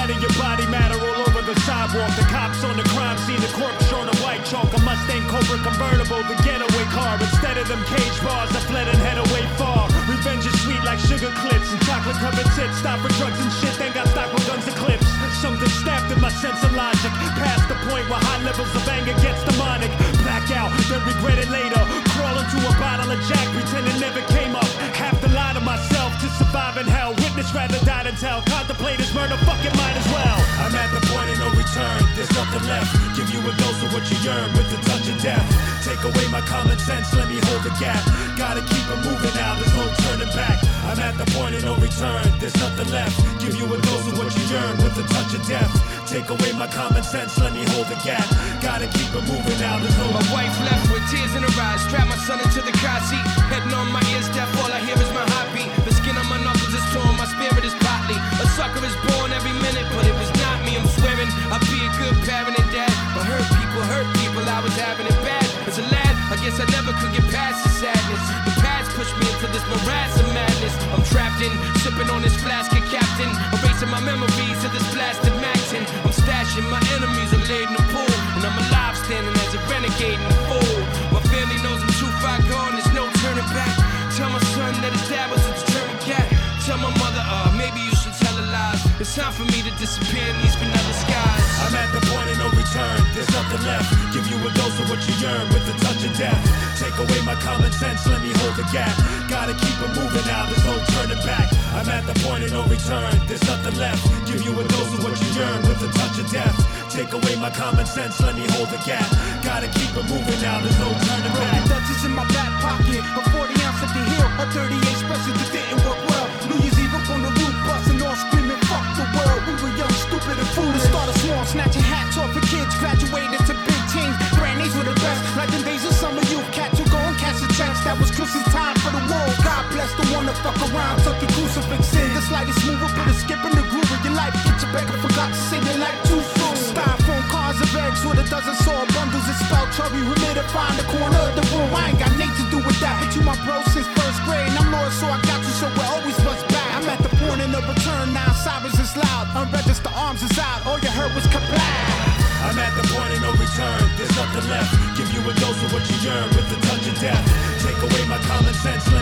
splatter your body matter all over the sidewalk. The cops on the crime scene, the corpse drawn in white chalk. A Mustang Cobra convertible, the getaway car. Instead of them cage bars, I fled and head away far. Revenge is sweet like sugar clips and chocolate covered tits. Stop for drugs and shit, then got stock with guns and clips. Something snapped in my sense of logic, past the point where high levels of anger gets demonic. Black out, then regret it later. Crawl into a bottle of Jack, pretend it never came up. Have to lie to myself to survive in hell. Witness rather die than tell. Contemplate his murder, fucking might as well. I'm at the point of no return, there's nothing left. Give you a dose of what you yearn with a touch of death. Take away my common sense, let me hold the gap. Gotta keep it moving now, there's no turning back. I'm at the point of no return, there's nothing left. Give you a dose of what you yearn with a touch of death. Take away my common sense, let me hold the gap. Gotta keep it moving now, there's no. My wife left with tears in her eyes. Strap my son into the car seat. Heading on my ears deaf, all I hear is my heartbeat. The skin on my knuckles is torn, my spirit is potly. A sucker is born every minute, but it was not me, I'm swearing. I'd be a good parent and dad, but hurt people, I was having it bad. As a lad, I guess I never could get past the sadness. The past pushed me into this morass of madness. I'm trapped in, sipping on this flask of Captain. Erasing my memories of this blasted Maxin. I'm stashing my enemies, I'm laid in the pool. And I'm alive standing as a renegade and a fool. My family knows I'm too far gone, there's no turning back. Tell my son that his dad was a determined cat. Tell my mother, maybe you should tell her lies. It's time for me to disappear in these vanilla skies. I'm at the point of no return, there's nothing left. Give you a dose of what you yearn with a touch of death. Take away my common sense, let me hold the gap. Gotta keep it moving now, there's no turning back. I'm at the point of no return, there's nothing left. Give you a dose of what you yearn with a touch of death. Take away my common sense, let me hold the gap. Gotta keep it moving now, there's no turning back. Dutchess in my back pocket, a 40 ounce at the hill, a 38 special that didn't work well. New Year's Eve up on the roof, busting all screaming, fuck the world. We were young, stupid, and foolish. Started small, snatching hats off for kids, graduated to big teams. Brand names were the best, like the days of summer youth. Cats who go and catch the checks, that was Christmas time for the world. God bless the one that fuck around, tuck the crucifix in. This light is smoother, put a skip in the groove of your life. Get your back, I forgot to say your life too soon. Styrofoam cars of eggs with a dozen saw bundles. It's spelled chubby, to find the corner of the room. I ain't got nothing to do with that. But you my bro since first grade, and I'm lost, so I got you, so we'll always bust back. I'm at the point of no return now, sirens is loud, unregistered arms is out, all you heard was kablam. I'm at the point of no return, there's nothing left. Give you a dose of what you yearn with a touch of death. Take away my common sense,